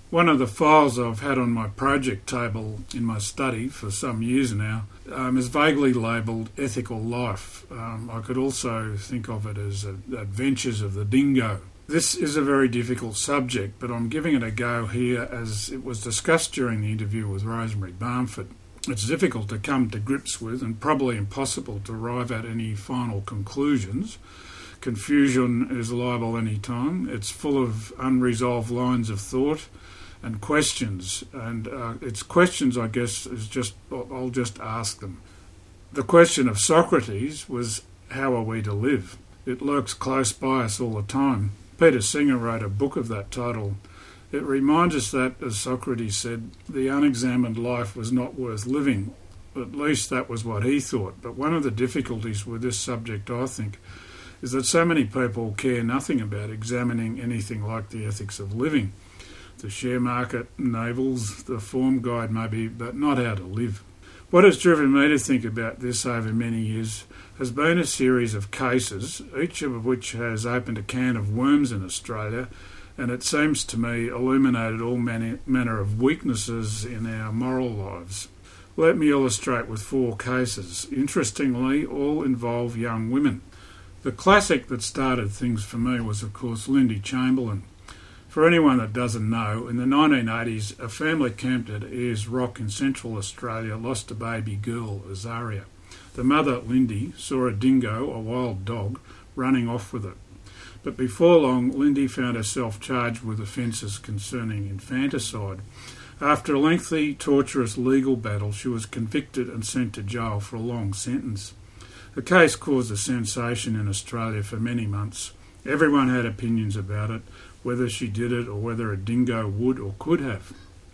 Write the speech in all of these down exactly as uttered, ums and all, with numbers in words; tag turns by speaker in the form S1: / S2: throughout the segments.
S1: One of the files I've had on my project table in my study for some years now um, is vaguely labelled Ethical Life. Um, I could also think of it as uh, Adventures of the Dingo. This is a very difficult subject, but I'm giving it a go here as it was discussed during the interview with Rosemary Barmford. It's difficult to come to grips with and probably impossible to arrive at any final conclusions. Confusion is liable any time. It's full of unresolved lines of thought and questions, and uh, it's questions, I guess, is just I'll just ask them. The question of Socrates was, how are we to live? It lurks close by us all the time. Peter Singer wrote a book of that title. It reminds us that, as Socrates said, the unexamined life was not worth living. At least that was what he thought. But one of the difficulties with this subject, I think, is that so many people care nothing about examining anything like the ethics of living. The share market, navels, the form guide maybe, but not how to live. What has driven me to think about this over many years has been a series of cases, each of which has opened a can of worms in Australia, and it seems to me illuminated all many, manner of weaknesses in our moral lives. Let me illustrate with four cases. Interestingly, all involve young women. The classic that started things for me was, of course, Lindy Chamberlain. For anyone that doesn't know, in the nineteen eighties, a family camped at Ayers Rock in Central Australia lost a baby girl, Azaria. The mother, Lindy, saw a dingo, a wild dog, running off with it. But before long, Lindy found herself charged with offences concerning infanticide. After a lengthy, torturous legal battle, she was convicted and sent to jail for a long sentence. The case caused a sensation in Australia for many months. Everyone had opinions about it, whether she did it or whether a dingo would or could have.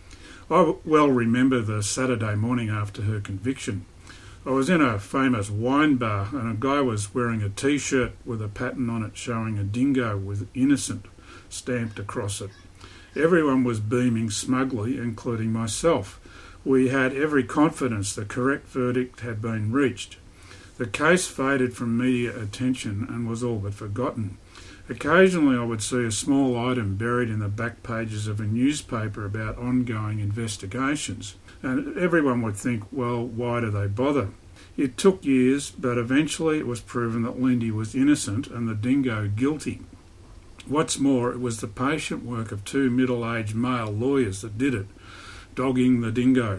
S1: I well remember the Saturday morning after her conviction. I was in a famous wine bar and a guy was wearing a T-shirt with a pattern on it showing a dingo with innocent stamped across it. Everyone was beaming smugly, including myself. We had every confidence the correct verdict had been reached. The case faded from media attention and was all but forgotten. Occasionally I would see a small item buried in the back pages of a newspaper about ongoing investigations, and everyone would think, well, why do they bother? It took years, but eventually it was proven that Lindy was innocent and the dingo guilty. What's more, it was the patient work of two middle-aged male lawyers that did it, dogging the dingo.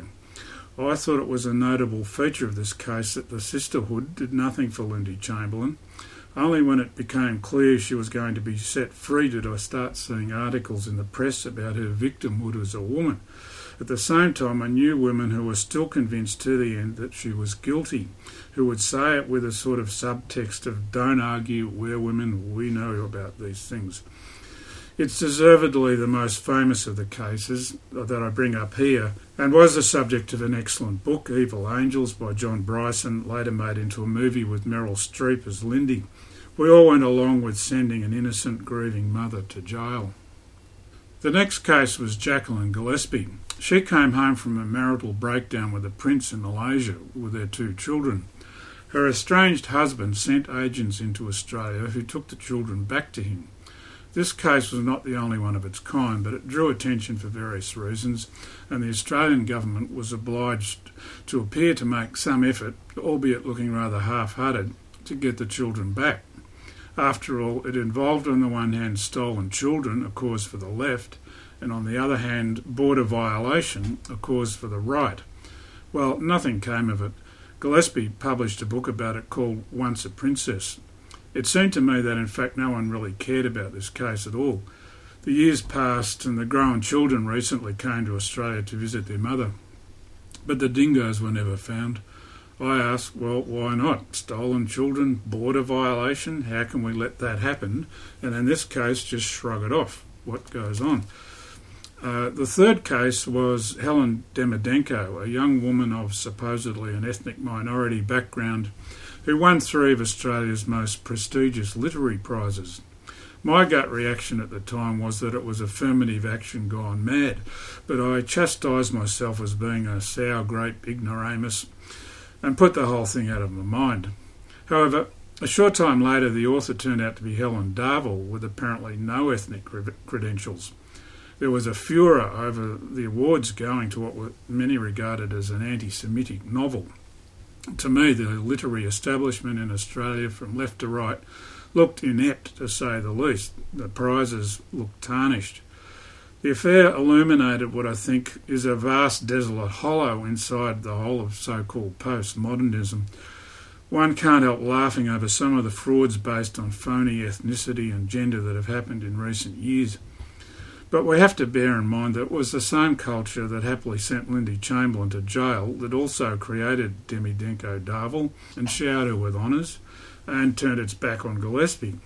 S1: I thought it was a notable feature of this case that the sisterhood did nothing for Lindy Chamberlain. Only when it became clear she was going to be set free did I start seeing articles in the press about her victimhood as a woman. At the same time, I knew women who were still convinced to the end that she was guilty, who would say it with a sort of subtext of, don't argue, we're women, we know about these things. It's deservedly the most famous of the cases that I bring up here, and was the subject of an excellent book, Evil Angels, by John Bryson, later made into a movie with Meryl Streep as Lindy. We all went along with sending an innocent, grieving mother to jail. The next case was Jacqueline Gillespie. She came home from a marital breakdown with a prince in Malaysia with their two children. Her estranged husband sent agents into Australia who took the children back to him. This case was not the only one of its kind, but it drew attention for various reasons, and the Australian government was obliged to appear to make some effort, albeit looking rather half-hearted, to get the children back. After all, it involved on the one hand stolen children, a cause for the left, and on the other hand border violation, a cause for the right. Well, nothing came of it. Gillespie published a book about it called Once a Princess. It seemed to me that in fact no one really cared about this case at all. The years passed and the grown children recently came to Australia to visit their mother. But the dingoes were never found. I asked, well, why not? Stolen children, border violation, how can we let that happen? And in this case, just shrug it off. What goes on? Uh, the third case was Helen Demidenko, a young woman of supposedly an ethnic minority background who won three of Australia's most prestigious literary prizes. My gut reaction at the time was that it was affirmative action gone mad, but I chastised myself as being a sour grape ignoramus and put the whole thing out of my mind. However, a short time later the author turned out to be Helen Darville with apparently no ethnic credentials. There was a furor over the awards going to what were many regarded as an anti-Semitic novel. To me, the literary establishment in Australia, from left to right, looked inept, to say the least. The prizes looked tarnished. The affair illuminated what I think is a vast desolate hollow inside the whole of so-called postmodernism. One can't help laughing over some of the frauds based on phony ethnicity and gender that have happened in recent years. But we have to bear in mind that it was the same culture that happily sent Lindy Chamberlain to jail that also created Demi Denko Darville and showered her with honours and turned its back on Gillespie.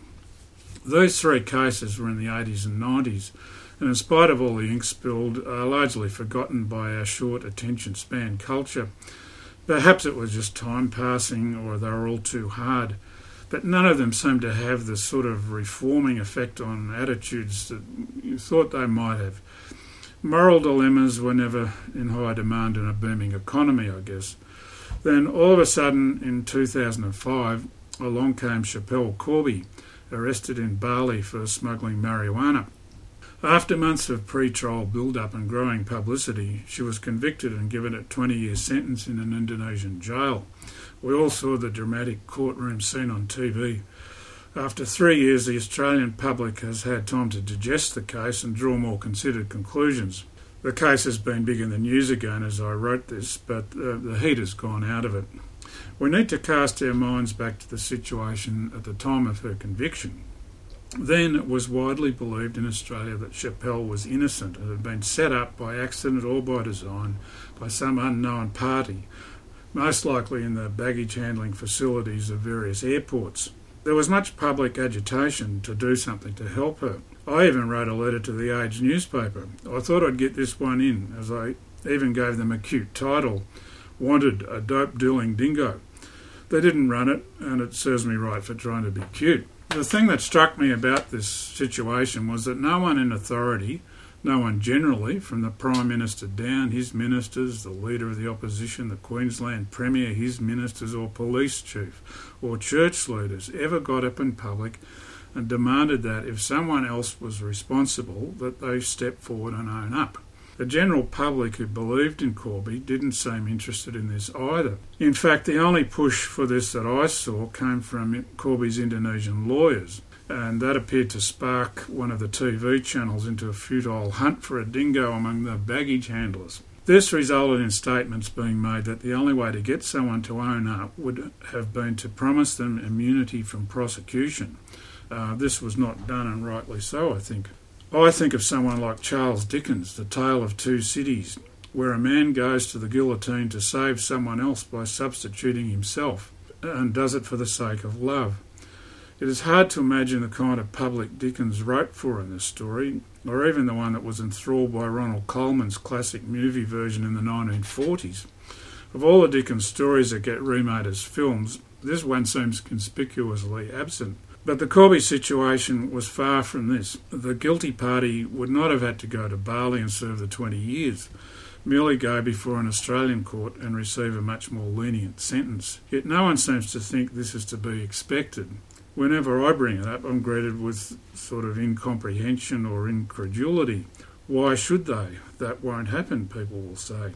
S1: These three cases were in the eighties and nineties, and in spite of all the ink spilled, are largely forgotten by our short attention span culture. Perhaps it was just time passing, or they were all too hard, but none of them seemed to have the sort of reforming effect on attitudes that you thought they might have. Moral dilemmas were never in high demand in a booming economy, I guess. Then all of a sudden, in two thousand five, along came Schapelle Corby, arrested in Bali for smuggling marijuana. After months of pre-trial build-up and growing publicity, she was convicted and given a twenty-year sentence in an Indonesian jail. We all saw the dramatic courtroom scene on T V. After three years, the Australian public has had time to digest the case and draw more considered conclusions. The case has been big in the news again as I wrote this, but uh, the heat has gone out of it. We need to cast our minds back to the situation at the time of her conviction. Then it was widely believed in Australia that Schapelle was innocent and had been set up by accident or by design by some unknown party, most likely in the baggage handling facilities of various airports. There was much public agitation to do something to help her. I even wrote a letter to the Age newspaper. I thought I'd get this one in, as I even gave them a cute title, Wanted, a Dope Dealing Dingo. They didn't run it, and it serves me right for trying to be cute. The thing that struck me about this situation was that no one in authority, no one generally, from the Prime Minister down, his ministers, the Leader of the Opposition, the Queensland Premier, his ministers, or police chief, or church leaders, ever got up in public and demanded that if someone else was responsible, that they step forward and own up. The general public who believed in Corby didn't seem interested in this either. In fact, the only push for this that I saw came from Corby's Indonesian lawyers, and that appeared to spark one of the T V channels into a futile hunt for a dingo among the baggage handlers. This resulted in statements being made that the only way to get someone to own up would have been to promise them immunity from prosecution. Uh, this was not done, and rightly so, I think. I think of someone like Charles Dickens, The Tale of Two Cities, where a man goes to the guillotine to save someone else by substituting himself, and does it for the sake of love. It is hard to imagine the kind of public Dickens wrote for in this story, or even the one that was enthralled by Ronald Colman's classic movie version in the nineteen forties. Of all the Dickens stories that get remade as films, this one seems conspicuously absent. But the Corby situation was far from this. The guilty party would not have had to go to Bali and serve the twenty years, merely go before an Australian court and receive a much more lenient sentence. Yet no one seems to think this is to be expected. Whenever I bring it up, I'm greeted with sort of incomprehension or incredulity. Why should they? That won't happen, people will say.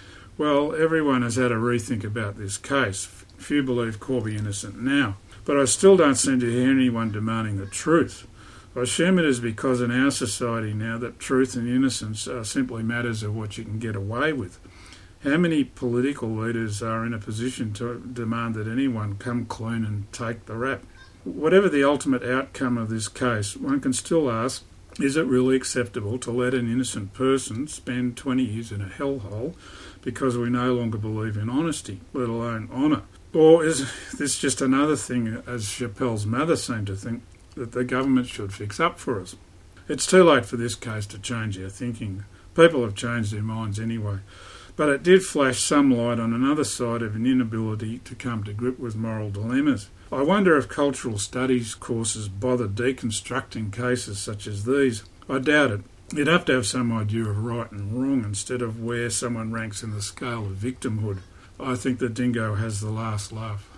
S1: Well, everyone has had a rethink about this case. Few believe Corby innocent now. But I still don't seem to hear anyone demanding the truth. I assume it is because in our society now that truth and innocence are simply matters of what you can get away with. How many political leaders are in a position to demand that anyone come clean and take the rap? Whatever the ultimate outcome of this case, one can still ask, is it really acceptable to let an innocent person spend twenty years in a hellhole because we no longer believe in honesty, let alone honour? Or is this just another thing, as Schapelle's mother seemed to think, that the government should fix up for us? It's too late for this case to change our thinking. People have changed their minds anyway. But it did flash some light on another side of an inability to come to grip with moral dilemmas. I wonder if cultural studies courses bother deconstructing cases such as these. I doubt it. You'd have to have some idea of right and wrong instead of where someone ranks in the scale of victimhood. I think the dingo has the last laugh.